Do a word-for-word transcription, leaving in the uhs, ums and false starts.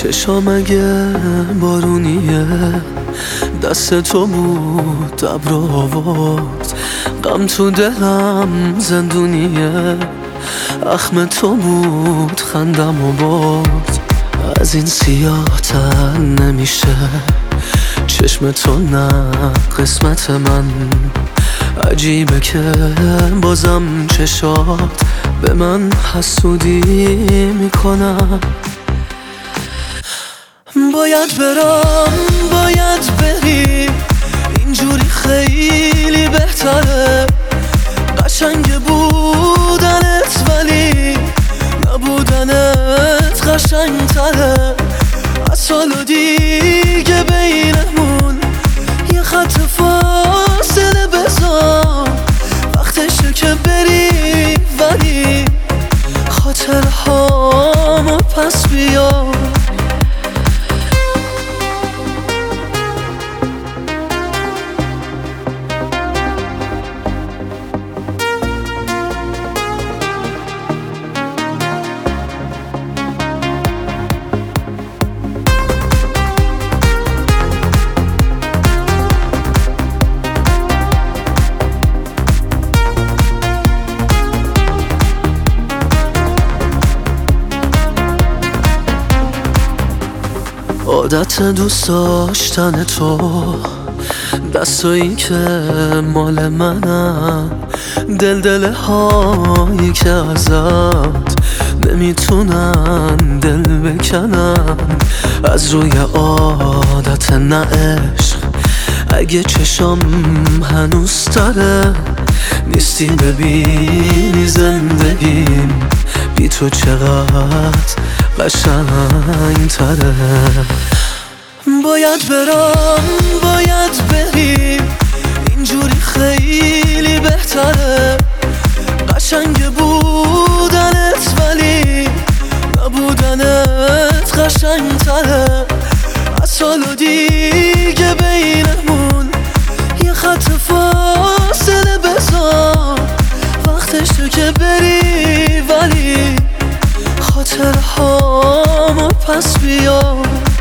چشام اگه بارونیه دست تو بود ابر آورد، غم تو دلم زندونیه، اخم تو بود خندم و برد. از این سیاه تر نمیشه چشم تو، نه قسمت من. عجیبه که بازم چشات به من حسودی میکنم. باید برم باید بری، اینجوری خیلی بهتره. قشنگ بودنت ولی نبودنت قشنگتره. از سال و دیگه بینمون یه خط فاصله بذار، وقتشه که بری ولی خاطرهامو پس بیار. عادت دوست داشتن تو، دستایی که مال منم، دل دل هایی که ازت نمیتونن دل بکنن. از روی عادت نه عشق، اگه چشم هنوز تره، نیستی ببینی زندگیم بی تو چقدر قشنگ تره. باید برم باید بری، اینجوری خیلی بهتره. قشنگ بودنت ولی نبودنت قشنگتره. از سال و دیگه بینمون یه خط فاصله بذار، وقتشه که بری ولی خاطرهامو پس بیار.